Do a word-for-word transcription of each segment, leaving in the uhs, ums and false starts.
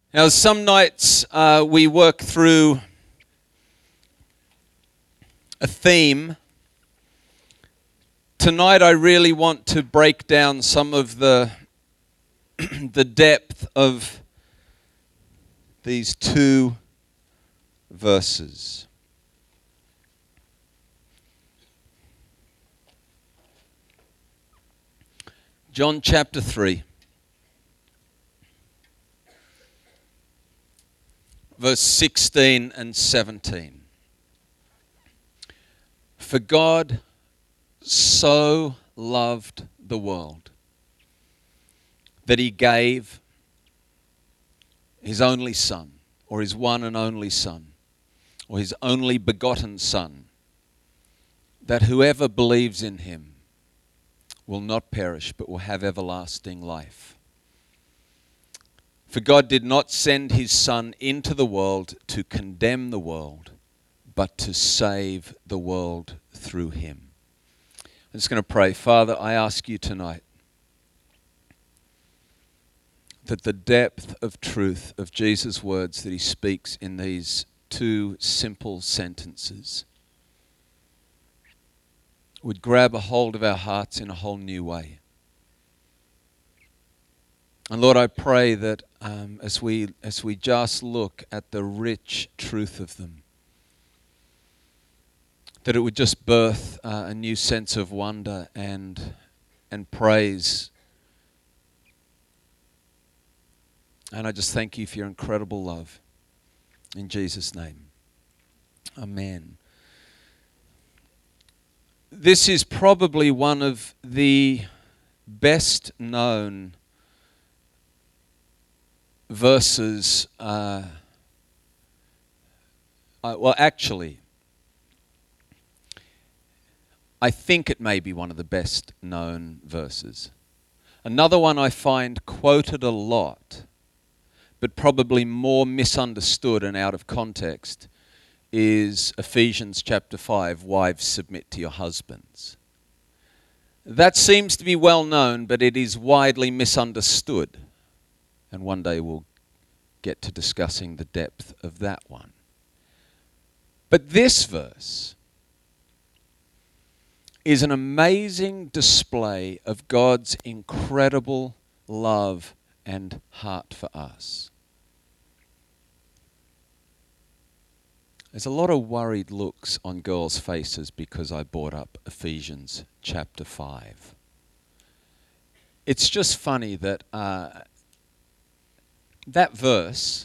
Now, some nights uh, we work through a theme. Tonight I really want to break down some of the the depth of these two verses. John chapter three. Verse sixteen and seventeen. For God so loved the world that he gave his only Son, or his one and only Son, or his only begotten Son, that whoever believes in him will not perish but will have everlasting life. For God did not send his Son into the world to condemn the world, but to save the world through him. I'm just going to pray. Father, I ask you tonight that the depth of truth of Jesus' words that he speaks in these two simple sentences would grab a hold of our hearts in a whole new way. And Lord, I pray that um, as we as we just look at the rich truth of them, that it would just birth uh, a new sense of wonder and and praise. And I just thank you for your incredible love. In Jesus' name. Amen. This is probably one of the best known verses. Uh, uh, well, actually, I think it may be one of the best known verses. Another one I find quoted a lot, but probably more misunderstood and out of context, is Ephesians chapter five, wives submit to your husbands. That seems to be well known, but it is widely misunderstood. And one day we'll get to discussing the depth of that one. But this verse is an amazing display of God's incredible love and heart for us. There's a lot of worried looks on girls' faces because I brought up Ephesians chapter five. It's just funny that uh, that verse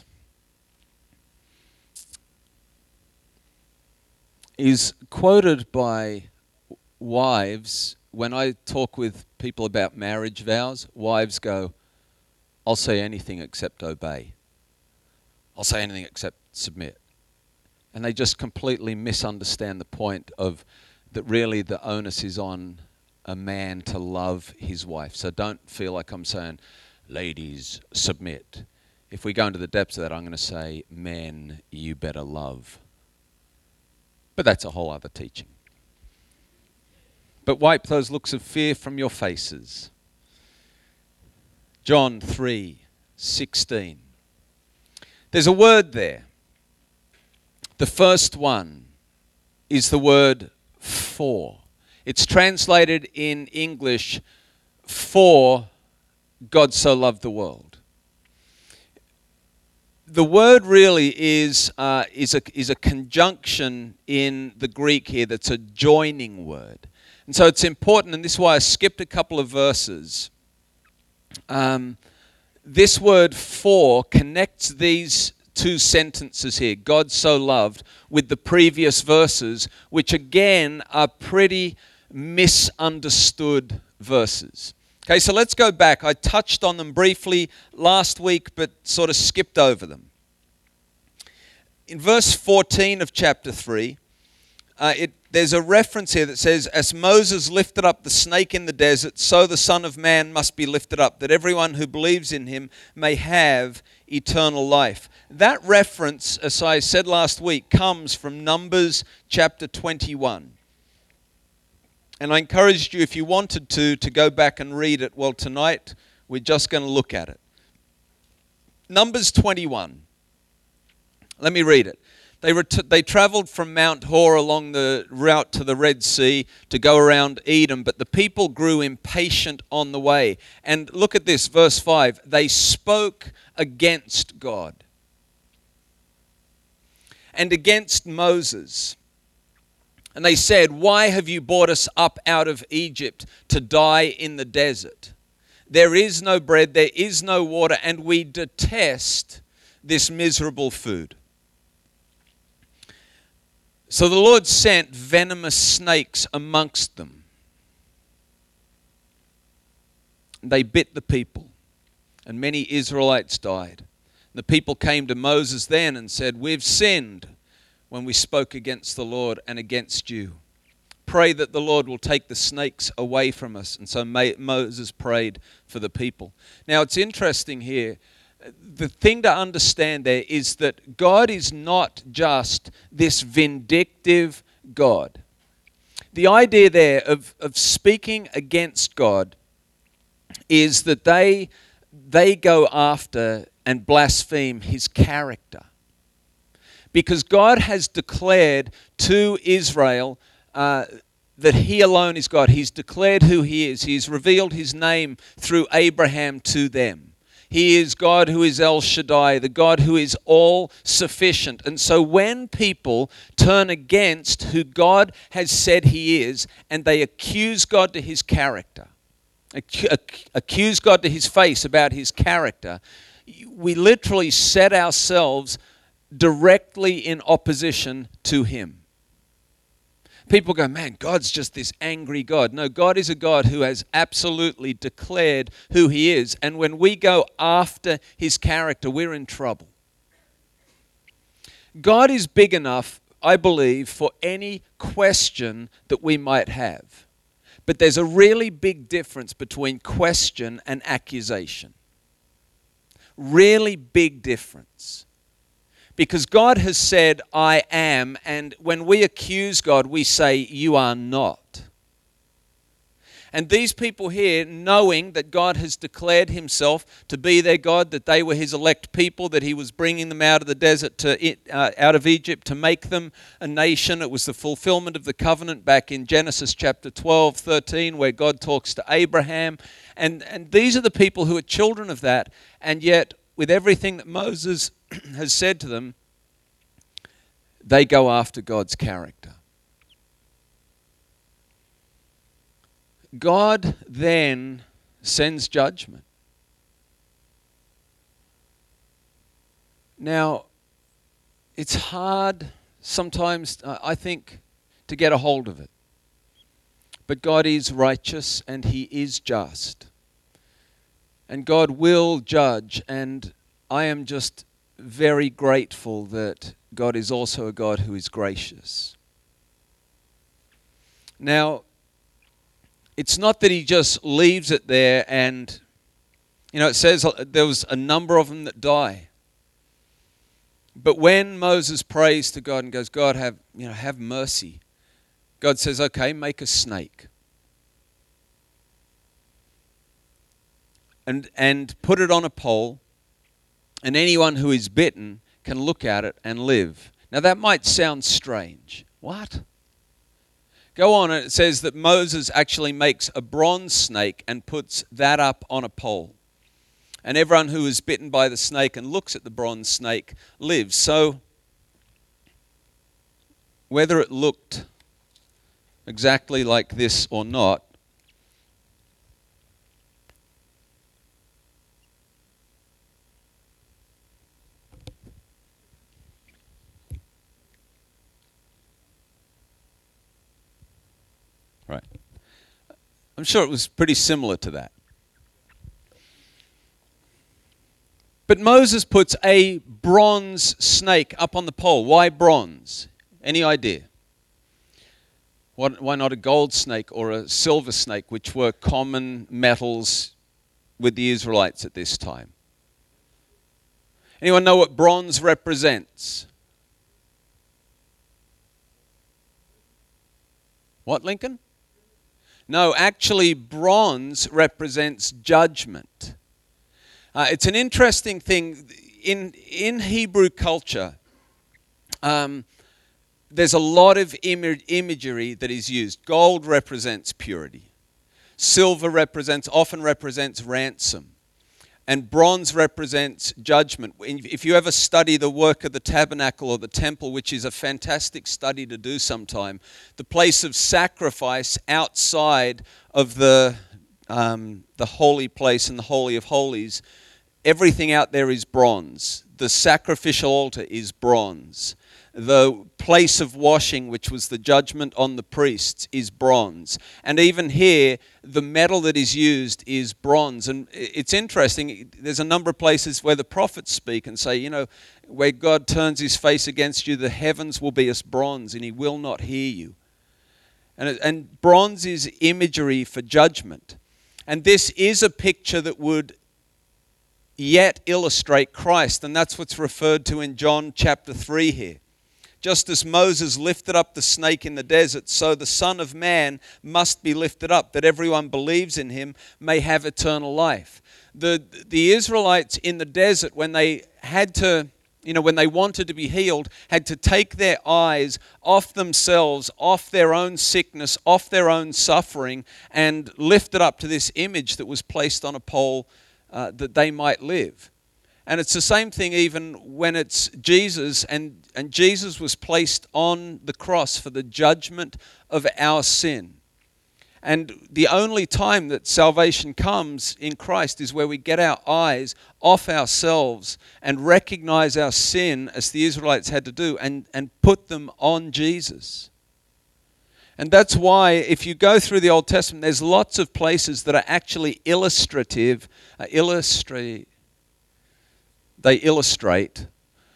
is quoted by wives. When I talk with people about marriage vows, wives go, I'll say anything except obey. I'll say anything except submit. And they just completely misunderstand the point of that really the onus is on a man to love his wife. So don't feel like I'm saying, ladies, submit. If we go into the depths of that, I'm going to say, men, you better love. But that's a whole other teaching. But wipe those looks of fear from your faces. John three sixteen. There's a word there. The first one is the word for. It's translated in English, for God so loved the world. The word really is uh, is a is a conjunction in the Greek here that's a joining word. And so it's important, and this is why I skipped a couple of verses. Um, this word for connects these two sentences here, God so loved, with the previous verses, which again are pretty misunderstood verses. Okay, so let's go back. I touched on them briefly last week, but sort of skipped over them. In verse fourteen of chapter three, uh, it, there's a reference here that says, as Moses lifted up the snake in the desert, so the Son of Man must be lifted up, that everyone who believes in him may have eternal life. That reference, as I said last week, comes from Numbers chapter twenty-one. And I encouraged you, if you wanted to, to go back and read it. Well, tonight we're just going to look at it. Numbers twenty-one. Let me read it. They, ret- they traveled from Mount Hor along the route to the Red Sea to go around Edom, but the people grew impatient on the way. And look at this, verse five. They spoke against God and against Moses. And they said, "Why have you brought us up out of Egypt to die in the desert? There is no bread, there is no water, and we detest this miserable food." So the Lord sent venomous snakes amongst them. They bit the people, and many Israelites died. The people came to Moses then and said, "We've sinned when we spoke against the Lord and against you. Pray that the Lord will take the snakes away from us." And so Moses prayed for the people. Now it's interesting here. The thing to understand there is that God is not just this vindictive God. The idea there of, of speaking against God is that they, they go after and blaspheme his character. Because God has declared to Israel uh, that he alone is God. He's declared who he is. He's revealed his name through Abraham to them. He is God who is El Shaddai, the God who is all sufficient. And so when people turn against who God has said he is, and they accuse God to his character, accuse God to his face about his character, we literally set ourselves directly in opposition to him. People go, "Man, God's just this angry God." No, God is a God who has absolutely declared who he is. And when we go after his character, we're in trouble. God is big enough, I believe, for any question that we might have. But there's a really big difference between question and accusation. Really big difference. Because God has said, "I am," and when we accuse God, we say, "You are not." And these people here, knowing that God has declared himself to be their God, that they were his elect people, that he was bringing them out of the desert, to uh, out of Egypt, to make them a nation. It was the fulfillment of the covenant back in Genesis chapter twelve, thirteen, where God talks to Abraham. And, and these are the people who are children of that, and yet with everything that Moses has said to them, they go after God's character. God then sends judgment. Now, it's hard sometimes, uh, I think, to get a hold of it. But God is righteous and he is just. And God will judge, and I am just very grateful that God is also a God who is gracious. Now, it's not that he just leaves it there and, you know, it says there was a number of them that die. But when Moses prays to God and goes, "God, have, you know, have mercy," God says, "Okay, make a snake. And, and put it on a pole, and anyone who is bitten can look at it and live." Now that might sound strange. What? Go on, and it says that Moses actually makes a bronze snake and puts that up on a pole. And everyone who is bitten by the snake and looks at the bronze snake lives. So whether it looked exactly like this or not, right. I'm sure it was pretty similar to that. But Moses puts a bronze snake up on the pole. Why bronze? Any idea? Why not a gold snake or a silver snake, which were common metals with the Israelites at this time? Anyone know what bronze represents? What, Lincoln? No, actually bronze represents judgment. Uh, it's an interesting thing. In, in Hebrew culture, um, there's a lot of im- imagery that is used. Gold represents purity. Silver represents, often represents ransom. And bronze represents judgment. If you ever study the work of the tabernacle or the temple, which is a fantastic study to do sometime, the place of sacrifice outside of the um, the holy place and the Holy of Holies, everything out there is bronze. The sacrificial altar is bronze. The place of washing, which was the judgment on the priests, is bronze. And even here, the metal that is used is bronze. And it's interesting, there's a number of places where the prophets speak and say, you know, where God turns his face against you, the heavens will be as bronze and he will not hear you. And, and bronze is imagery for judgment. And this is a picture that would yet illustrate Christ. And that's what's referred to in John chapter three here. Just as Moses lifted up the snake in the desert, so the Son of Man must be lifted up, that everyone believes in him may have eternal life. The, the Israelites in the desert, when they had to, you know, when they wanted to be healed, had to take their eyes off themselves, off their own sickness, off their own suffering, and lift it up to this image that was placed on a pole uh, that they might live. And it's the same thing even when it's Jesus, and, and Jesus was placed on the cross for the judgment of our sin. And the only time that salvation comes in Christ is where we get our eyes off ourselves and recognize our sin, as the Israelites had to do, and, and put them on Jesus. And that's why if you go through the Old Testament, there's lots of places that are actually illustrative, uh, illustrate. They illustrate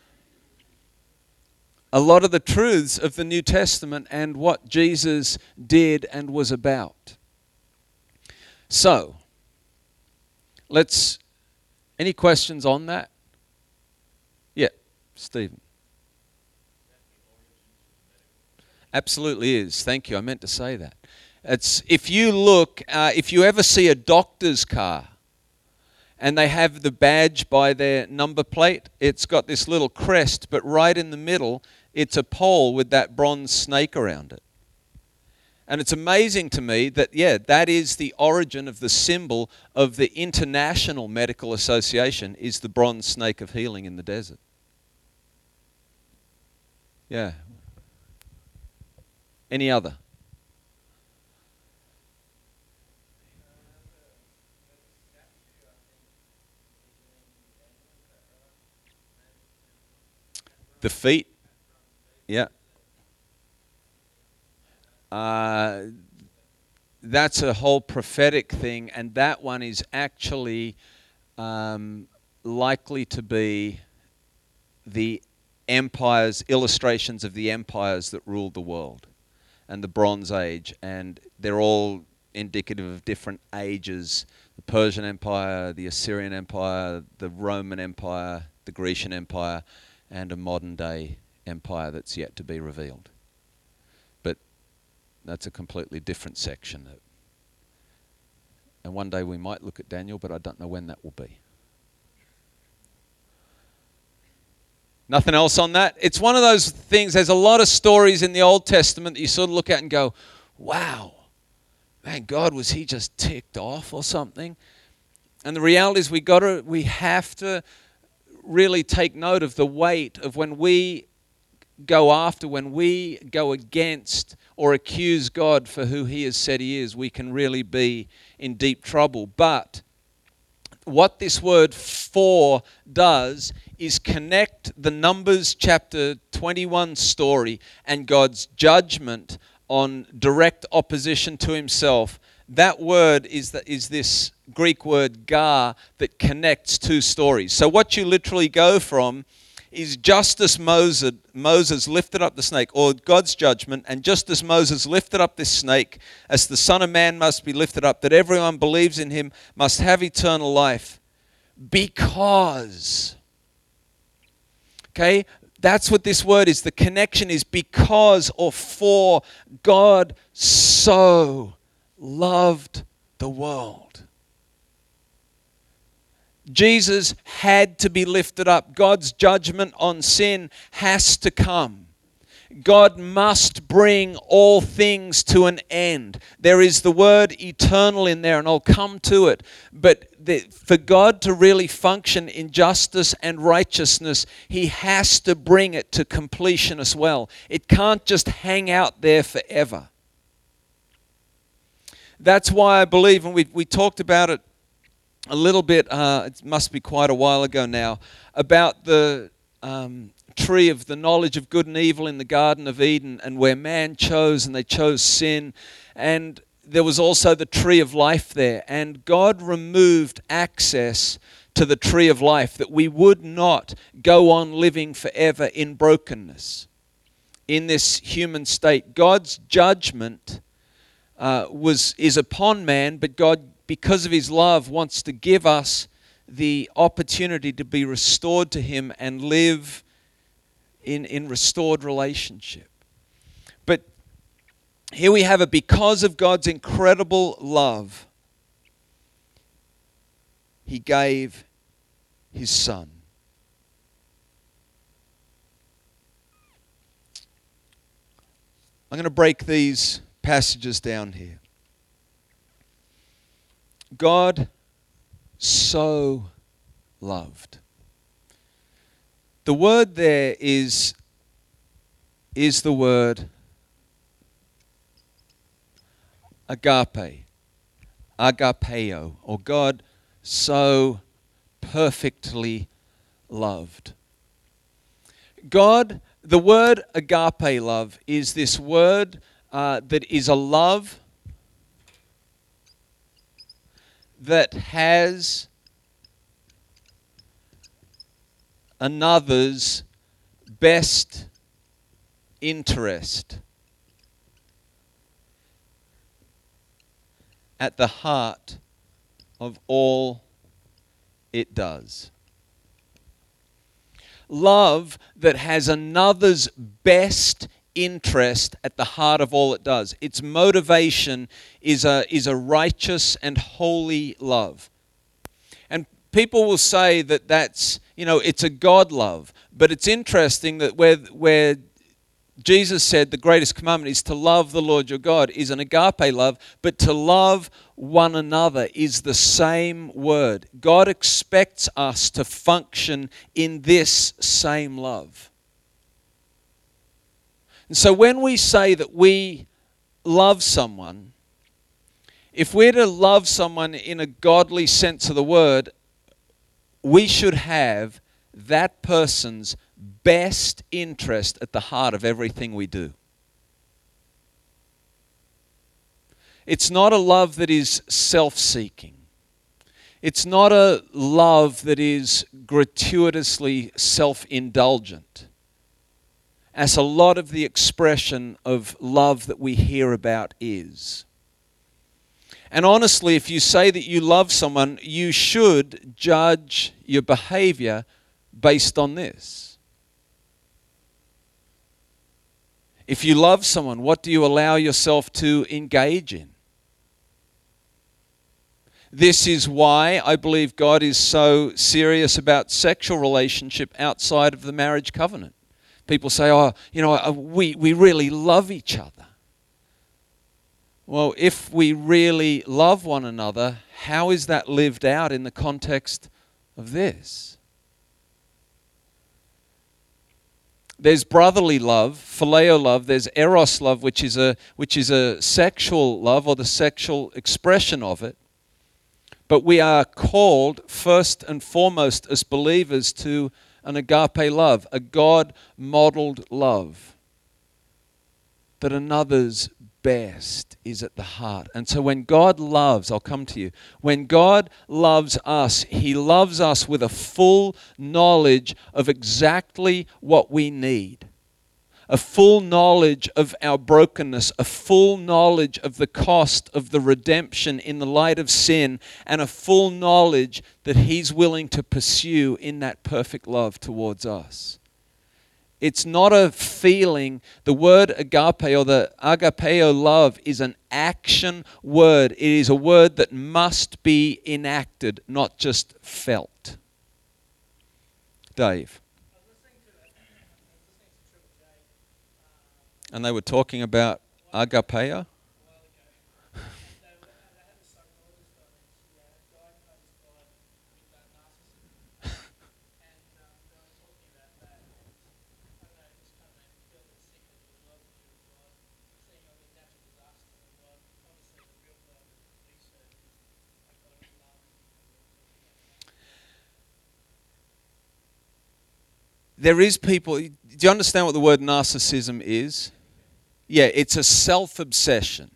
a lot of the truths of the New Testament and what Jesus did and was about. So, let's, any questions on that? Yeah, Stephen. Absolutely is. Thank you. I meant to say that. It's, if you look, uh, if you ever see a doctor's car, and they have the badge by their number plate, it's got this little crest, but right in the middle, it's a pole with that bronze snake around it. And it's amazing to me that, yeah, that is the origin of the symbol of the International Medical Association, is the bronze snake of healing in the desert. Yeah. Any other? The feet, yeah. Uh, that's a whole prophetic thing, and that one is actually um, likely to be the empires, illustrations of the empires that ruled the world, and the Bronze Age, and they're all indicative of different ages: the Persian Empire, the Assyrian Empire, the Roman Empire, the Grecian Empire, and a modern-day empire that's yet to be revealed. But that's a completely different section. And one day we might look at Daniel, but I don't know when that will be. Nothing else on that? It's one of those things, there's a lot of stories in the Old Testament that you sort of look at and go, wow, man, God, was he just ticked off or something? And the reality is we got to, we have to really take note of the weight of when we go after, when we go against or accuse God for who he has said he is, we can really be in deep trouble. But what this word "for" does is connect the Numbers chapter twenty-one story and God's judgment on direct opposition to himself. That word is that is this Greek word "gar" that connects two stories. So what you literally go from is just as Moses, Moses lifted up the snake, or God's judgment, and just as Moses lifted up this snake, as the Son of Man must be lifted up, that everyone believes in him must have eternal life, because. Okay? That's what this word is. The connection is because or for. God so loved the world Jesus had to be lifted up. God's judgment on sin has to come. God must bring all things to an end. There is the word eternal in there, and I'll come to it. But the, for God to really function in justice and righteousness, He has to bring it to completion as well. It can't just hang out there forever. That's why I believe, and we we talked about it a little bit, uh, it must be quite a while ago now, about the um, tree of the knowledge of good and evil in the Garden of Eden, and where man chose, and they chose sin. And there was also the tree of life there. And God removed access to the tree of life, that we would not go on living forever in brokenness, in this human state. God's judgment uh, was is upon man, but God, because of His love, wants to give us the opportunity to be restored to Him and live in, in restored relationship. But here we have it, because of God's incredible love, He gave His Son. I'm going to break these passages down here. God so loved. The word there is, is the word agape, agapeo, or God so perfectly loved. God, the word agape love is this word uh, that is a love that has another's best interest at the heart of all it does. Love that has another's best interest at the heart of all it does. Its motivation is a, is a righteous and holy love. And people will say that that's, you know, it's a God love. But it's interesting that where, where Jesus said the greatest commandment is to love the Lord your God is an agape love, but to love one another is the same word. God expects us to function in this same love. And so when we say that we love someone, if we're to love someone in a godly sense of the word, we should have that person's best interest at the heart of everything we do. It's not a love that is self-seeking. It's not a love that is gratuitously self-indulgent, as a lot of the expression of love that we hear about is. And honestly, if you say that you love someone, you should judge your behavior based on this. If you love someone, what do you allow yourself to engage in? This is why I believe God is so serious about sexual relationship outside of the marriage covenant. People say, oh, you know, we, we really love each other. Well, if we really love one another, how is that lived out in the context of this? There's brotherly love, phileo love. There's eros love, which is a which is a sexual love or the sexual expression of it. But we are called first and foremost as believers to an agape love, a God-modeled love, that another's best is at the heart. And so when God loves, I'll come to you, when God loves us, He loves us with a full knowledge of exactly what we need. A full knowledge of our brokenness, a full knowledge of the cost of the redemption in the light of sin, and a full knowledge that He's willing to pursue in that perfect love towards us. It's not a feeling. The word agape or the agapeo love is an action word. It is a word that must be enacted, not just felt. Dave. And they were talking about agapeo? There is people, do you understand what the word narcissism is? Yeah, it's a self-obsession.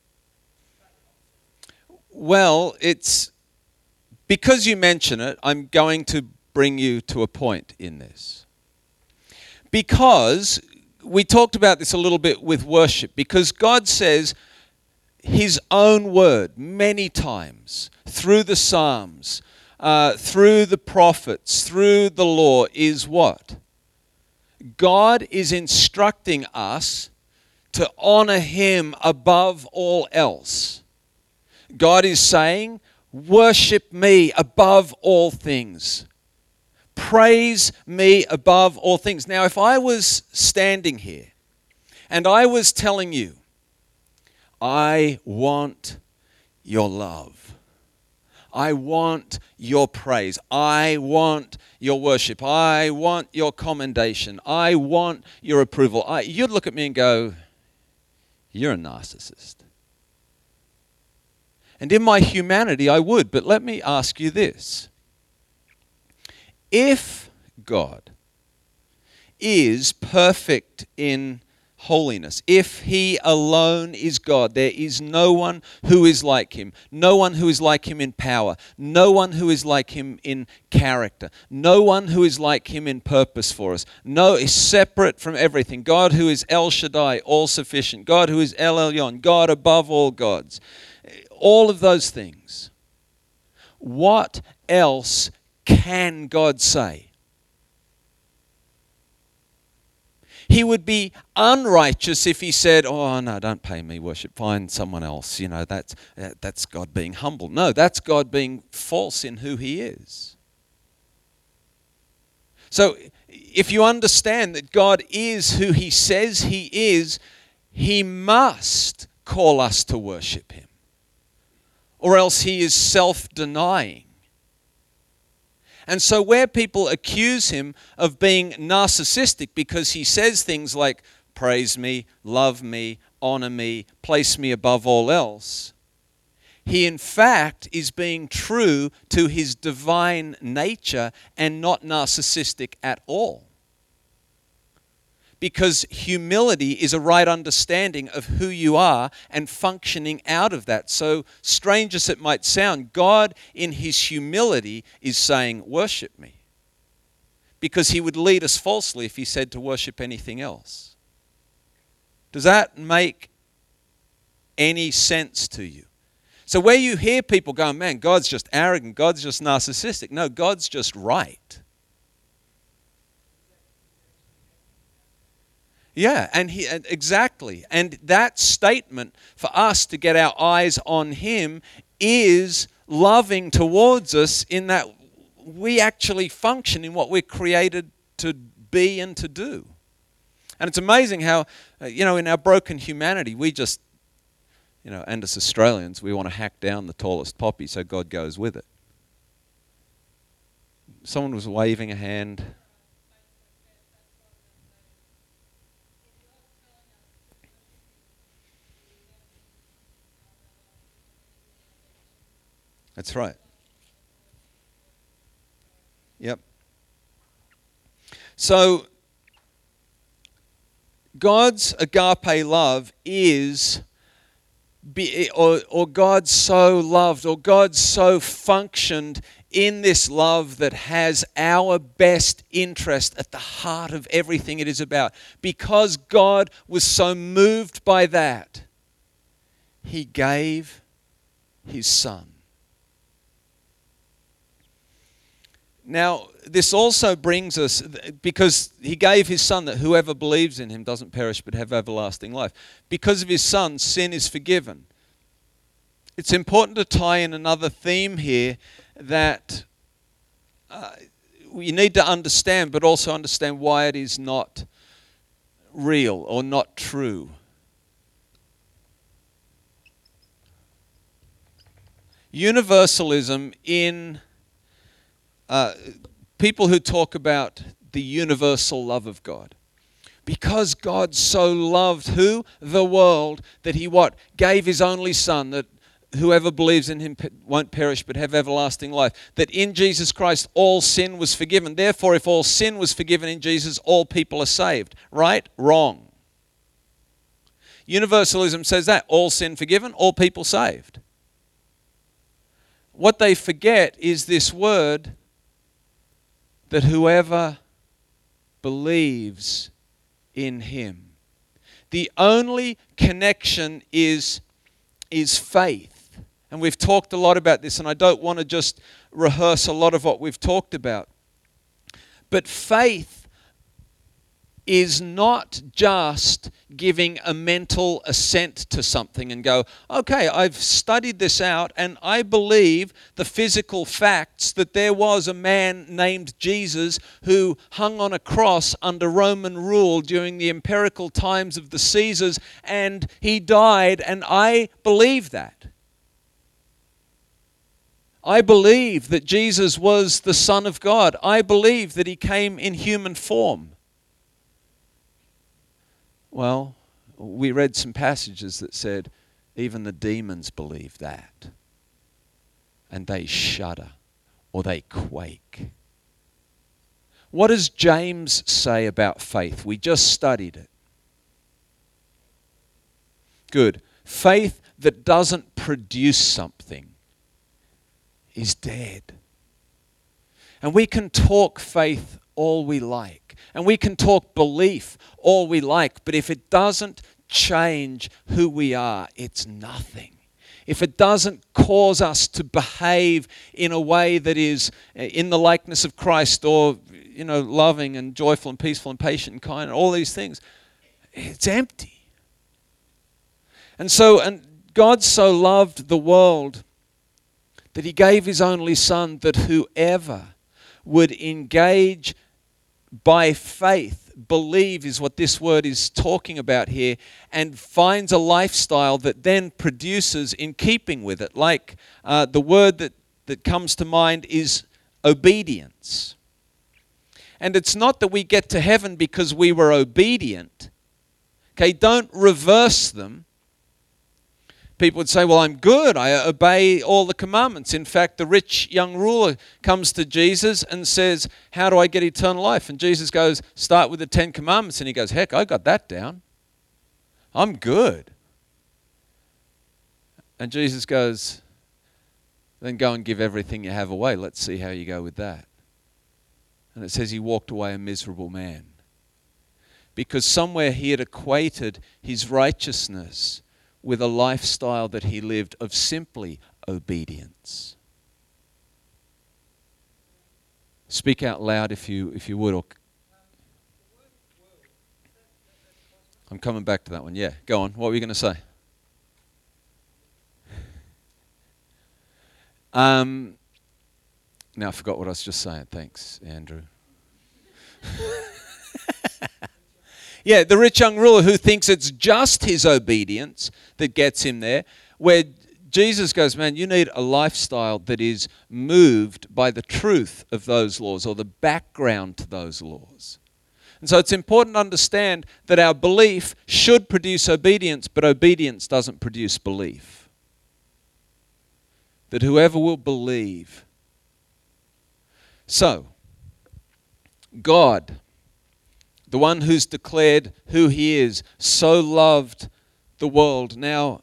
Well, it's, because you mention it, I'm going to bring you to a point in this. Because we talked about this a little bit with worship, because God says his own word many times through the Psalms, Uh, through the prophets, through the law, is what? God is instructing us to honor him above all else. God is saying, worship me above all things. Praise me above all things. Now, if I was standing here and I was telling you, I want your love. I want your praise. I want your worship. I want your commendation. I want your approval. I, you'd look at me and go, you're a narcissist. And in my humanity, I would. But let me ask you this. If God is perfect in holiness, if he alone is God, there is no one who is like him, no one who is like him in power, no one who is like him in character, no one who is like him in purpose for us, no, is separate from everything. God who is El Shaddai, all sufficient, God who is El Elyon, God above all gods, all of those things. What else can God say? He would be unrighteous if he said, oh, no, don't pay me worship. Find someone else. You know, that's, that's God being humble. No, that's God being false in who he is. So if you understand that God is who he says he is, he must call us to worship him. Or else he is self-denying. And so where people accuse him of being narcissistic because he says things like, praise me, love me, honor me, place me above all else, he in fact is being true to his divine nature and not narcissistic at all. Because humility is a right understanding of who you are and functioning out of that. So strange as it might sound, God in his humility is saying, worship me. Because he would lead us falsely if he said to worship anything else. Does that make any sense to you? So where you hear people going, man, God's just arrogant, God's just narcissistic. No, God's just right. Yeah, and he exactly. And that statement for us to get our eyes on him is loving towards us in that we actually function in what we're created to be and to do. And it's amazing how, uh, you know, in our broken humanity, we just, you know, and as Australians, we want to hack down the tallest poppy so God goes with it. Someone was waving a hand. That's right. Yep. So, God's agape love is, be, or, or God so loved, or God so functioned in this love that has our best interest at the heart of everything it is about. Because God was so moved by that, he gave his son. Now, this also brings us, because he gave his son that whoever believes in him doesn't perish but have everlasting life. Because of his son, sin is forgiven. It's important to tie in another theme here that uh, we need to understand, but also understand why it is not real or not true. Universalism in uh, people who talk about the universal love of God. Because God so loved who? The world, that he what? Gave his only son, that whoever believes in him won't perish but have everlasting life. That in Jesus Christ all sin was forgiven. Therefore, if all sin was forgiven in Jesus, all people are saved. Right? Wrong. Universalism says that. All sin forgiven, all people saved. What they forget is this word that whoever believes in him. The only connection is, is faith. And we've talked a lot about this, and I don't want to just rehearse a lot of what we've talked about. But faith is not just giving a mental assent to something and go, okay, I've studied this out and I believe the physical facts that there was a man named Jesus who hung on a cross under Roman rule during the empirical times of the Caesars, and he died, and I believe that. I believe that Jesus was the Son of God. I believe that he came in human form. Well, we read some passages that said even the demons believe that. And they shudder or they quake. What does James say about faith? We just studied it. Good. Faith that doesn't produce something is dead. And we can talk faith all we like. And we can talk belief all we like, but if it doesn't change who we are, it's nothing. If it doesn't cause us to behave in a way that is in the likeness of Christ, or, you know, loving and joyful and peaceful and patient and kind and all these things, it's empty. And so, and God so loved the world that he gave his only son, that whoever would engage by faith, believe is what this word is talking about here, and finds a lifestyle that then produces in keeping with it. Like uh, the word that, that comes to mind is obedience. And it's not that we get to heaven because we were obedient. Okay, don't reverse them. People would say, well, I'm good. I obey all the commandments. In fact, the rich young ruler comes to Jesus and says, how do I get eternal life? And Jesus goes, start with the Ten Commandments. And he goes, heck, I got that down. I'm good. And Jesus goes, then go and give everything you have away. Let's see how you go with that. And it says he walked away a miserable man. Because somewhere he had equated his righteousness with a lifestyle that he lived of simply obedience. Speak out loud if you if you would. Or I'm coming back to that one. Yeah, go on. What were you going to say? Um, now I forgot what I was just saying. Thanks, Andrew. Yeah, the rich young ruler who thinks it's just his obedience that gets him there, where Jesus goes, man, you need a lifestyle that is moved by the truth of those laws, or the background to those laws. And so it's important to understand that our belief should produce obedience, but obedience doesn't produce belief. That whoever will believe. So, God, the one who's declared who he is, so loved the world. Now,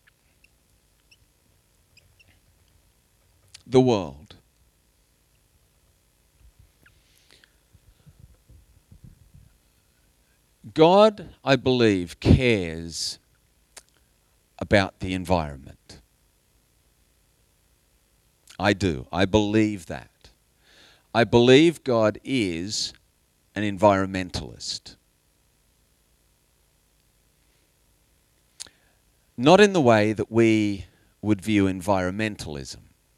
the world. God, I believe, cares about the environment. I do. I believe that. I believe God is an environmentalist. Not in the way that we would view environmentalism.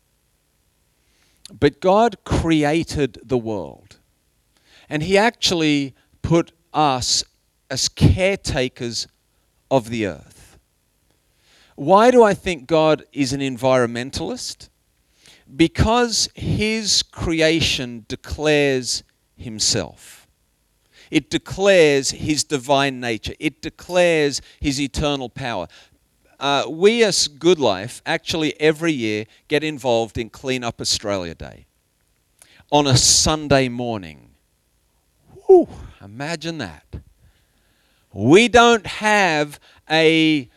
But God created the world. And He actually put us as caretakers of the earth. Why do I think God is an environmentalist? Because His creation declares Himself. It declares His divine nature. It declares His eternal power. Uh, we as Good Life actually every year get involved in Clean Up Australia Day on a Sunday morning. Whew, imagine that. We don't have a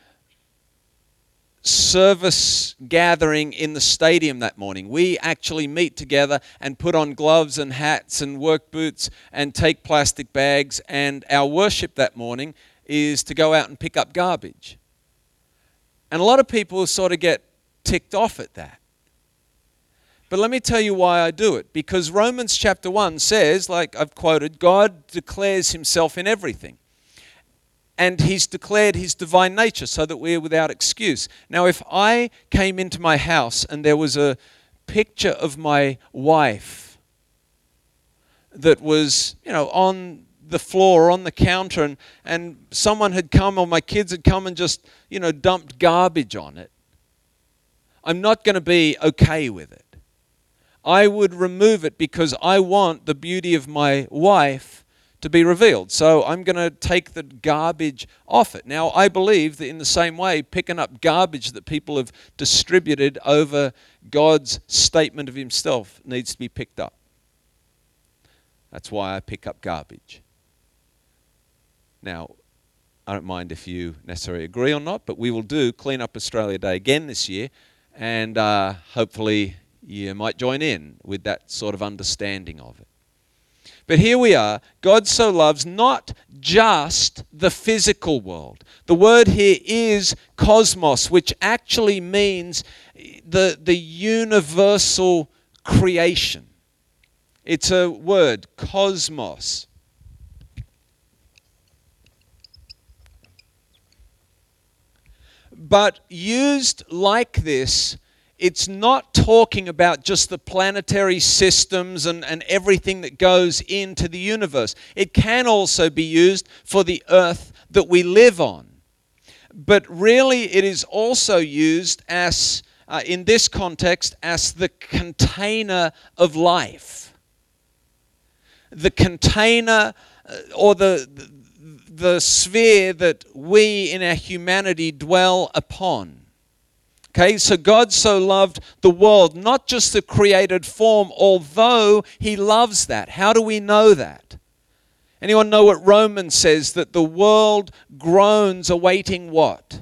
service gathering in the stadium that morning. We actually meet together and put on gloves and hats and work boots and take plastic bags, and our worship that morning is to go out and pick up garbage. And a lot of people sort of get ticked off at that. But let me tell you why I do it. Because Romans chapter one says, like I've quoted, God declares Himself in everything. And He's declared His divine nature so that we're without excuse. Now, if I came into my house and there was a picture of my wife that was, you know, on the floor or on the counter, and, and someone had come, or my kids had come and just, you know, dumped garbage on it, I'm not going to be okay with it. I would remove it because I want the beauty of my wife to be revealed. So I'm going to take the garbage off it. Now, I believe that in the same way, picking up garbage that people have distributed over God's statement of Himself needs to be picked up. That's why I pick up garbage. Now, I don't mind if you necessarily agree or not, but we will do Clean Up Australia Day again this year, and uh, hopefully you might join in with that sort of understanding of it. But here we are. God so loves not just the physical world. The word here is cosmos, which actually means the, the universal creation. It's a word, cosmos. But used like this, it's not talking about just the planetary systems and, and everything that goes into the universe. It can also be used for the earth that we live on. But really it is also used as, uh, in this context, as the container of life. The container uh, or the, the the sphere that we in our humanity dwell upon. Okay, so God so loved the world, not just the created form, although He loves that. How do we know that? Anyone know what Romans says? That the world groans awaiting what?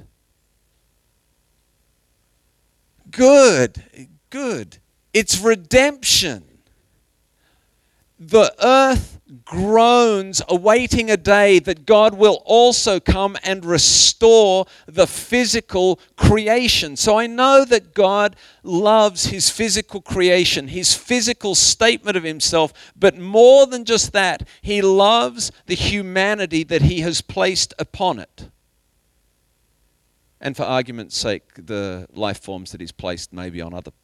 Good, good. It's redemption. The earth groans awaiting a day that God will also come and restore the physical creation. So I know that God loves His physical creation, His physical statement of Himself, but more than just that, He loves the humanity that He has placed upon it. And for argument's sake, the life forms that He's placed maybe on other.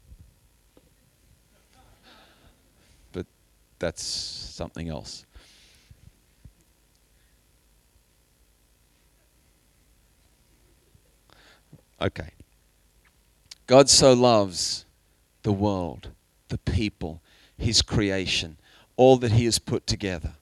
But that's something else. Okay. God so loves the world, the people, His creation, all that He has put together,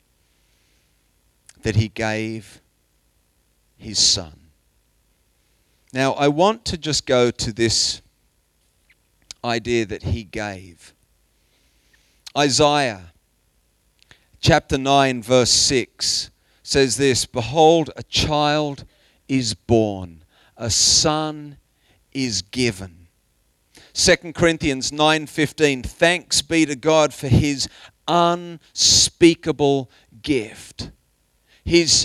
that He gave His Son. Now, I want to just go to this idea that He gave. Isaiah chapter nine, verse six says this, "Behold, a child is born, a son is given." Second Corinthians nine fifteen, "Thanks be to God for His unspeakable gift." His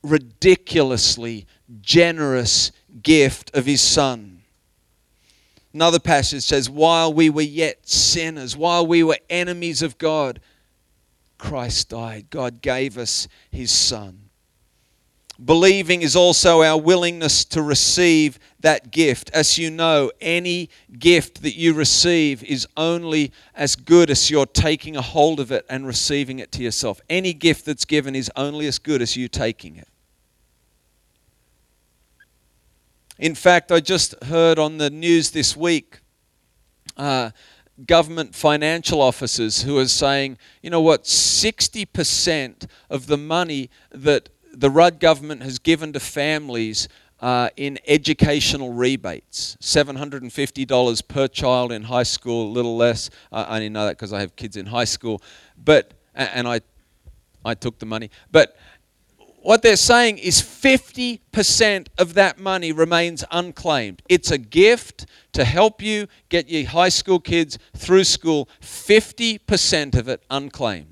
ridiculously generous gift of His Son. Another passage says, while we were yet sinners, while we were enemies of God, Christ died. God gave us his Son. Believing is also our willingness to receive that gift. As you know, any gift that you receive is only as good as you're taking a hold of it and receiving it to yourself. Any gift that's given is only as good as you taking it. In fact, I just heard on the news this week, uh, government financial officers who are saying, you know what, sixty percent of the money that the Rudd government has given to families uh, in educational rebates, seven hundred fifty dollars per child in high school, a little less. Uh, I only know that because I have kids in high school, but and I, I took the money. But what they're saying is fifty percent of that money remains unclaimed. It's a gift to help you get your high school kids through school. fifty percent of it unclaimed.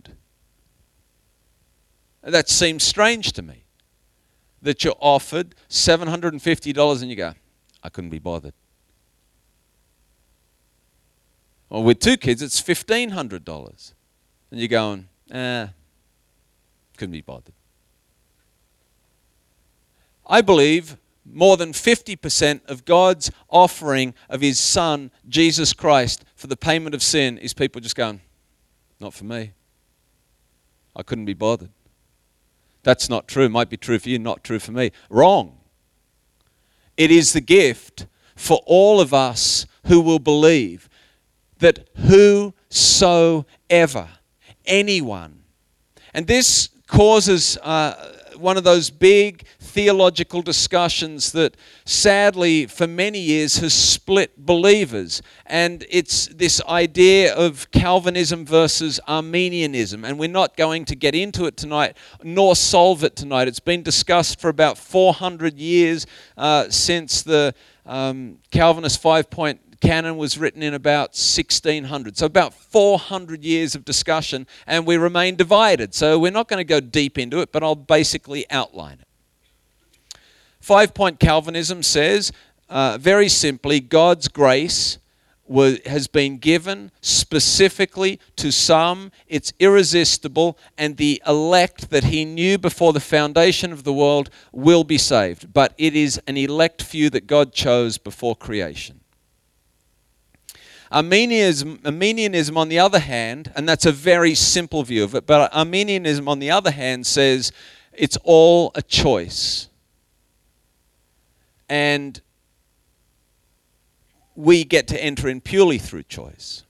That seems strange to me, that you're offered seven hundred fifty dollars and you go, I couldn't be bothered. Well, with two kids, it's fifteen hundred dollars. And you're going, eh, couldn't be bothered. I believe more than fifty percent of God's offering of his Son, Jesus Christ, for the payment of sin is people just going, not for me. I couldn't be bothered. That's not true. It might be true for you, not true for me. Wrong. It is the gift for all of us who will believe that whosoever, anyone, and this causes uh, one of those big theological discussions that sadly for many years has split believers. And it's this idea of Calvinism versus Arminianism. And we're not going to get into it tonight, nor solve it tonight. It's been discussed for about four hundred years uh, since the um, Calvinist five-point canon was written in about sixteen hundred. So about four hundred years of discussion, and we remain divided. So we're not going to go deep into it, but I'll basically outline it. Five-point Calvinism says, uh, very simply, God's grace was, has been given specifically to some. It's irresistible, and the elect that he knew before the foundation of the world will be saved. But it is an elect few that God chose before creation. Arminianism, Arminianism, on the other hand, and that's a very simple view of it, but Arminianism, on the other hand, says it's all a choice. And we get to enter in purely through choice.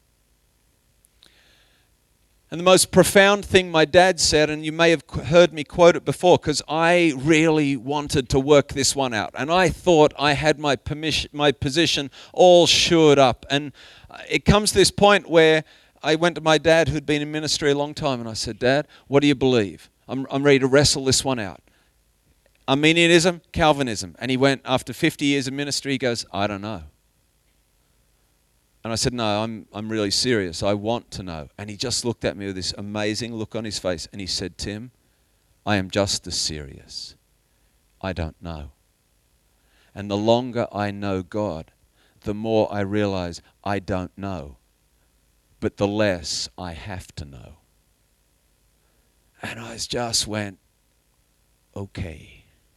And the most profound thing my dad said, and you may have heard me quote it before, because I really wanted to work this one out. And I thought I had my permission, my position all shored up. And it comes to this point where I went to my dad, who'd been in ministry a long time, and I said, Dad, what do you believe? I'm, I'm ready to wrestle this one out. Arminianism, Calvinism. And he went, after fifty years of ministry, he goes, I don't know. And I said, no, I'm I'm really serious. I want to know. And he just looked at me with this amazing look on his face. And he said, Tim, I am just as serious. I don't know. And the longer I know God, the more I realize I don't know. But the less I have to know. And I just went, okay.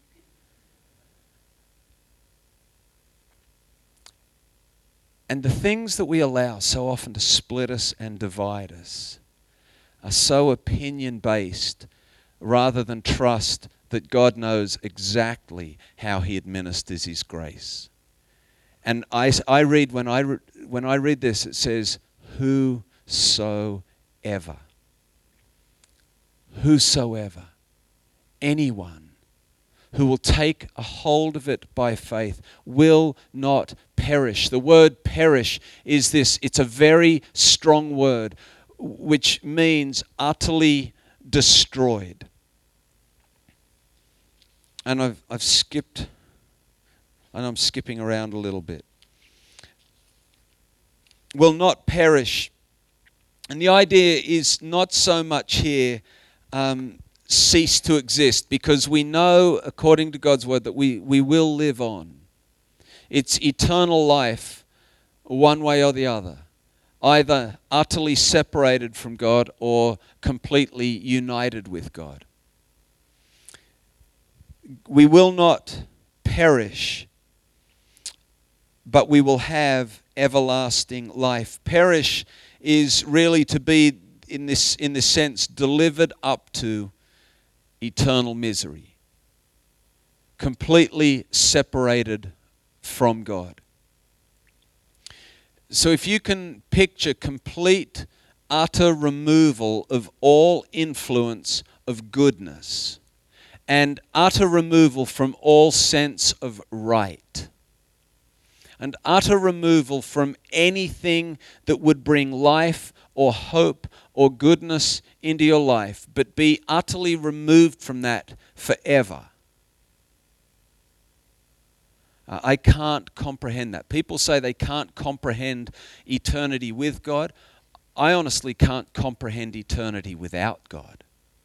And the things that we allow so often to split us and divide us are so opinion-based rather than trust that God knows exactly how he administers his grace. And I, I read, when I, re, when I read this, it says, whosoever. Whosoever. Anyone who will take a hold of it by faith will not perish. The word perish is this, it's a very strong word, which means utterly destroyed. And I've, I've skipped, and I'm skipping around a little bit. Will not perish. And the idea is not so much here um, cease to exist, because we know, according to God's word, that we, we will live on. It's eternal life one way or the other, either utterly separated from God or completely united with God. We will not perish, but we will have everlasting life. Perish is really to be, in this, in this sense, delivered up to eternal misery, completely separated from God. So if you can picture complete, utter removal of all influence of goodness and utter removal from all sense of right and utter removal from anything that would bring life or hope or goodness into your life, but be utterly removed from that forever. Uh, I can't comprehend that. People say they can't comprehend eternity with God. I honestly can't comprehend eternity without God.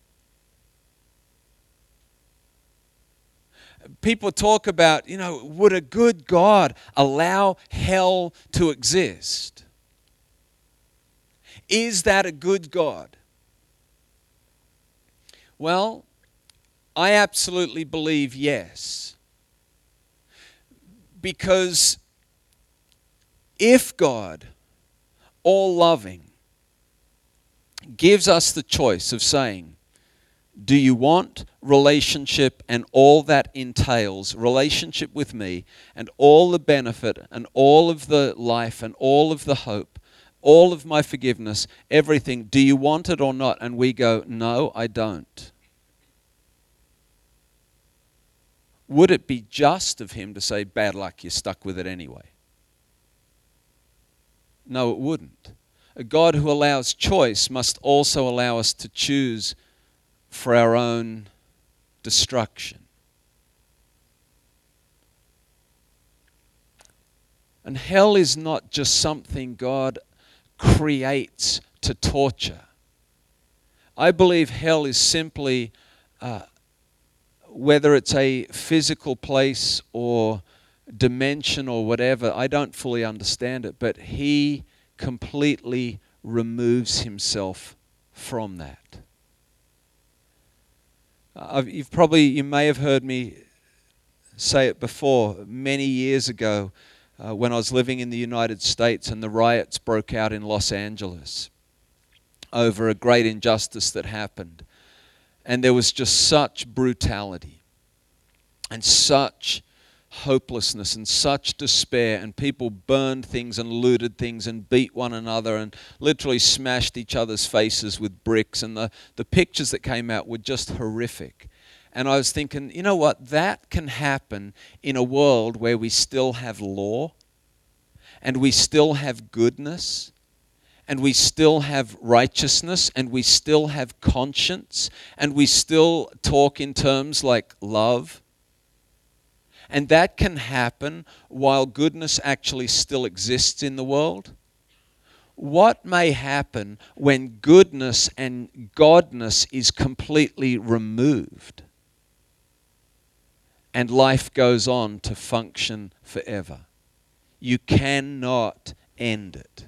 People talk about, you know, would a good God allow hell to exist? Is that a good God? Well, I absolutely believe yes. Because if God, all loving, gives us the choice of saying, do you want relationship and all that entails, relationship with me and all the benefit and all of the life and all of the hope, all of my forgiveness, everything, do you want it or not? And we go, no, I don't. Would it be just of him to say, bad luck, you're stuck with it anyway? No, it wouldn't. A God who allows choice must also allow us to choose for our own destruction. And hell is not just something God creates to torture. I believe hell is simply, uh, whether it's a physical place or dimension or whatever, I don't fully understand it, but he completely removes himself from that. Uh, you've probably, you may have heard me say it before, many years ago uh, when I was living in the United States and the riots broke out in Los Angeles over a great injustice that happened. And there was just such brutality and such hopelessness and such despair, and people burned things and looted things and beat one another and literally smashed each other's faces with bricks, and the, the pictures that came out were just horrific. And I was thinking, you know what, that can happen in a world where we still have law and we still have goodness and we still have righteousness and we still have conscience and we still talk in terms like love. And that can happen while goodness actually still exists in the world. What may happen when goodness and godness is completely removed and life goes on to function forever? You cannot end it.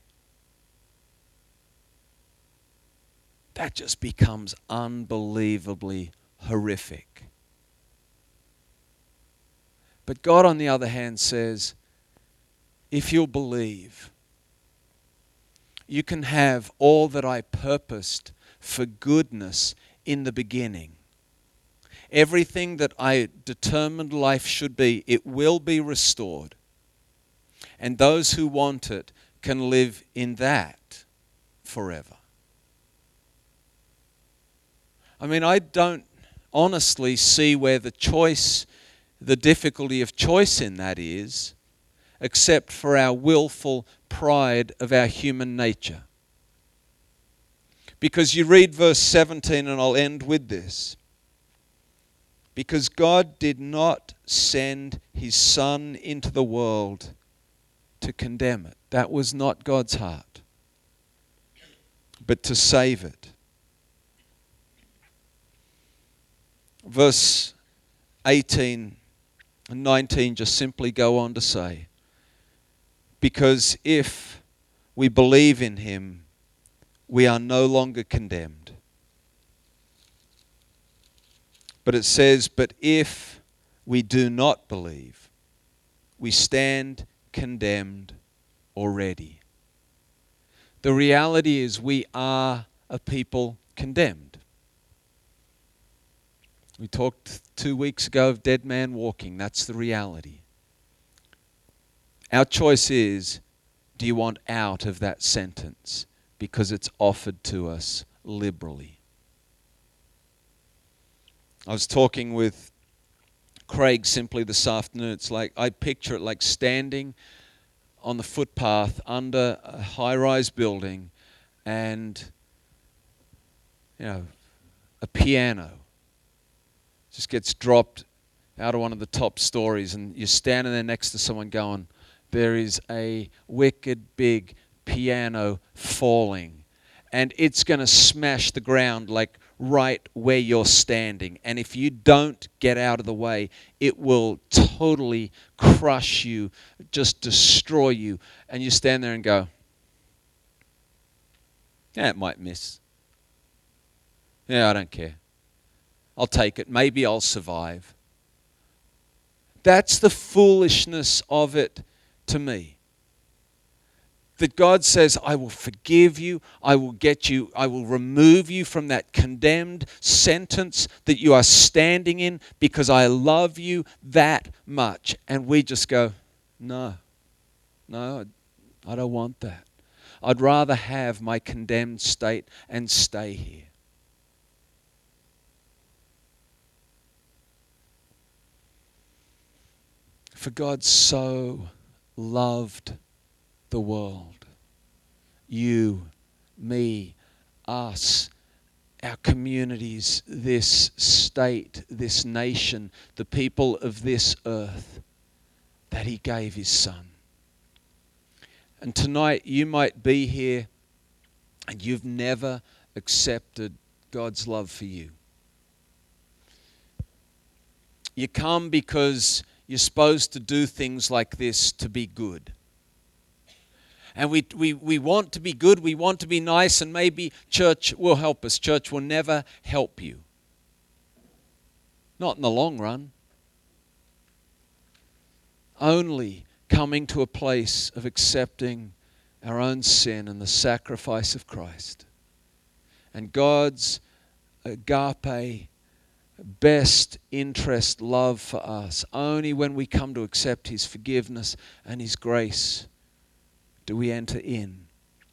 That just becomes unbelievably horrific. But God, on the other hand, says, if you'll believe, you can have all that I purposed for goodness in the beginning. Everything that I determined life should be, it will be restored. And those who want it can live in that forever. I mean, I don't honestly see where the choice the difficulty of choice in that is, except for our willful pride of our human nature. Because you read verse seventeen, and I'll end with this. Because God did not send his Son into the world to condemn it. That was not God's heart, but to save it. Verse eighteen and nineteen just simply go on to say, Because if we believe in him, we are no longer condemned. But it says, but if we do not believe, we stand condemned already. The reality is we are a people condemned. We talked two weeks ago of dead man walking. That's the reality. Our choice is, do you want out of that sentence? Because it's offered to us liberally. I was talking with Craig simply this afternoon. It's like, I picture it like standing on the footpath under a high-rise building and, you know, a piano just gets dropped out of one of the top stories, and you're standing there next to someone going, there is a wicked big piano falling, and it's going to smash the ground like right where you're standing. And if you don't get out of the way, it will totally crush you, just destroy you. And you stand there and go, yeah, it might miss. Yeah, I don't care. I'll take it. Maybe I'll survive. That's the foolishness of it to me. That God says, I will forgive you, I will get you, I will remove you from that condemned sentence that you are standing in because I love you that much. And we just go, no, no, I don't want that. I'd rather have my condemned state and stay here. For God so loved the world, you, me, us, our communities, this state, this nation, the people of this earth, that he gave his son. And tonight you might be here and you've never accepted God's love for you. You come because you're supposed to do things like this to be good. And we, we, we want to be good, we want to be nice, and maybe church will help us. Church will never help you. Not in the long run. Only coming to a place of accepting our own sin and the sacrifice of Christ. And God's agape, best interest love for us. Only when we come to accept his forgiveness and his grace do we enter in.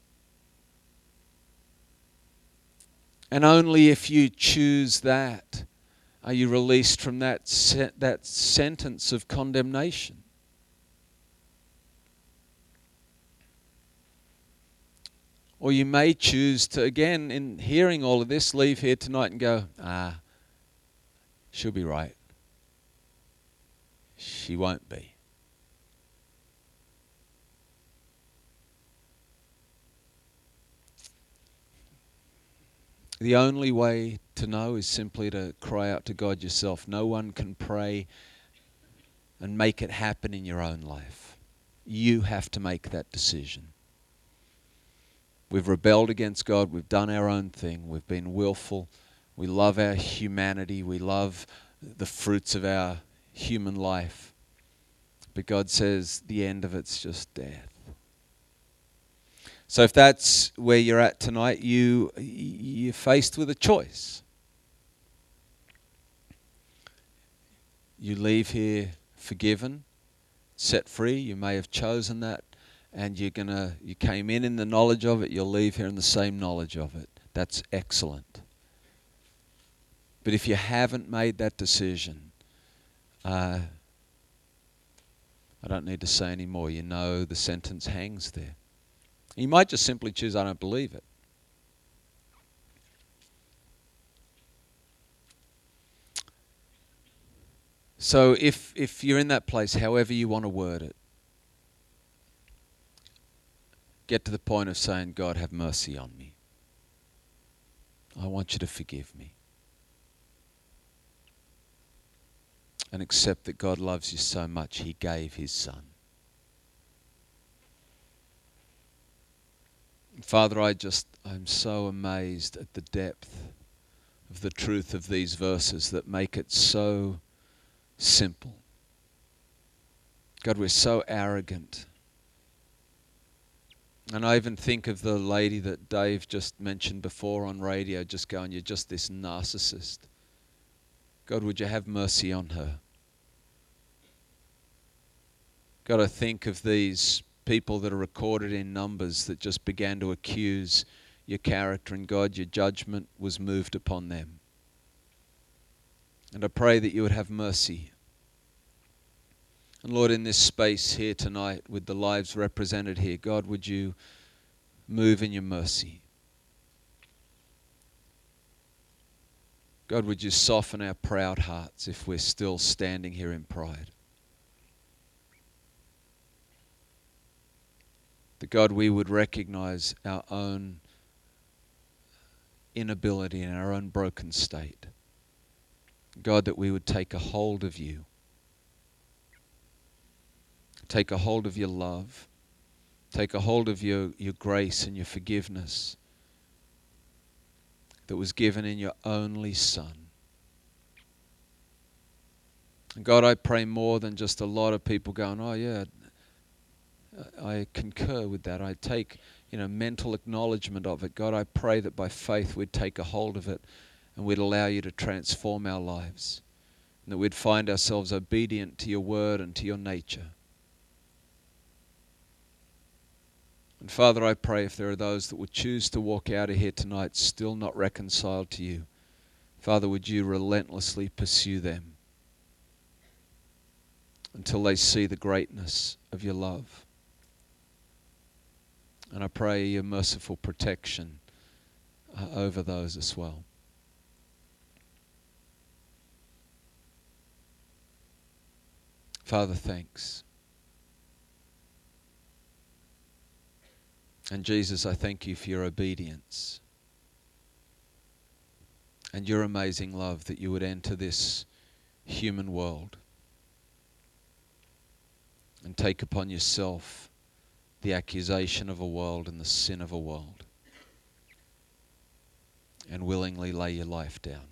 And only if you choose that are you released from that se- that sentence of condemnation. Or you may choose to, again, in hearing all of this, leave here tonight and go, ah, she'll be right. She won't be. The only way to know is simply to cry out to God yourself. No one can pray and make it happen in your own life. You have to make that decision. We've rebelled against God. We've done our own thing. We've been willful. We love our humanity. We love the fruits of our human life. But God says the end of it's just death. So if that's where you're at tonight, you, you're faced with a choice. You leave here forgiven, set free. You may have chosen that, and you're gonna. You came in in the knowledge of it. You'll leave here in the same knowledge of it. That's excellent. But if you haven't made that decision, uh, I don't need to say any more. You know the sentence hangs there. You might just simply choose, I don't believe it. So if if you're in that place, however you want to word it, get to the point of saying, God, have mercy on me. I want you to forgive me. And accept that God loves you so much, he gave his son. Father, I just, I'm so amazed at the depth of the truth of these verses that make it so simple. God, we're so arrogant. And I even think of the lady that Dave just mentioned before on radio, just going, you're just this narcissist. God, would you have mercy on her? God, I think of these people that are recorded in Numbers that just began to accuse your character, and God, your judgment was moved upon them. And I pray that you would have mercy. And Lord, in this space here tonight, with the lives represented here, God, would you move in your mercy? God, would you soften our proud hearts if we're still standing here in pride? That God, we would recognize our own inability and our own broken state. God, that we would take a hold of you. Take a hold of your love. Take a hold of your, your grace and your forgiveness that was given in your only Son. And God, I pray more than just a lot of people going, oh yeah, I concur with that. I take, you know, mental acknowledgement of it. God, I pray that by faith we'd take a hold of it and we'd allow you to transform our lives. And that we'd find ourselves obedient to your word and to your nature. And Father, I pray if there are those that would choose to walk out of here tonight still not reconciled to you, Father, would you relentlessly pursue them until they see the greatness of your love. And I pray your merciful protection uh, over those as well. Father, thanks. And Jesus, I thank you for your obedience and your amazing love that you would enter this human world and take upon yourself the accusation of a world and the sin of a world and willingly lay your life down.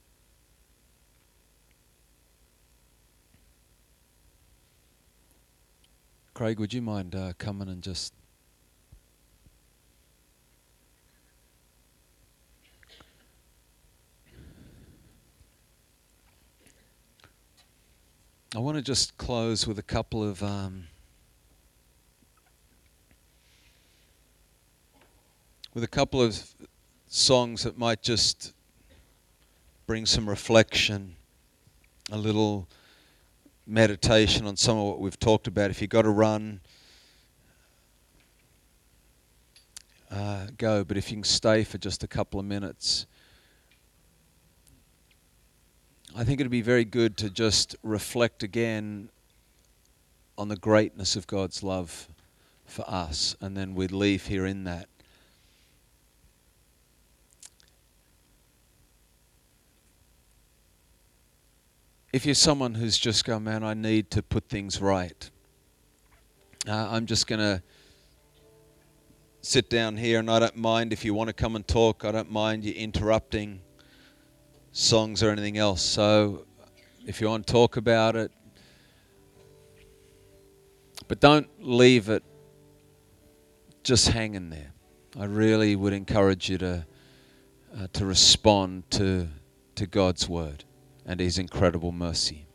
Craig, would you mind uh, coming and just I want to just close with a couple of um, with a couple of songs that might just bring some reflection, a little meditation on some of what we've talked about. If you've got to run, uh, go. But if you can stay for just a couple of minutes, I think it'd be very good to just reflect again on the greatness of God's love for us, and then we'd leave here in that. If you're someone who's just going, man, I need to put things right. Uh, I'm just going to sit down here, and I don't mind if you want to come and talk. I don't mind you interrupting songs or anything else. So if you want to talk about it, but don't leave it just hanging there. I really would encourage you to uh, to respond to to God's word and his incredible mercy.